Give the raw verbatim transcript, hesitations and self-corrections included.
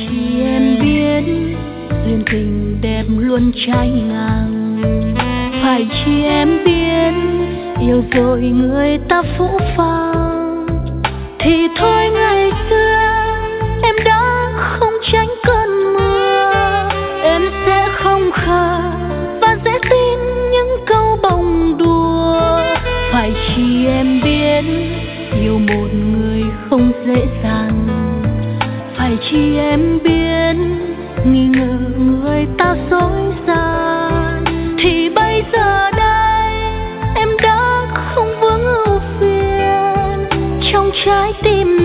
chi em biết duyên tình đẹp luôn trái ngang? Phải chi em biết yêu rồi người ta phũ phàng? Thì thôi ngày xưa em đã không tránh cơn mưa, em sẽ không khờ và dễ tin những câu bông đùa. Phải chi em biết yêu một người không dễ dàng? Phải chi em biết nghi ngờ người ta dối gian? Thì bây giờ đây em đã không vướng ưu phiền trong trái tim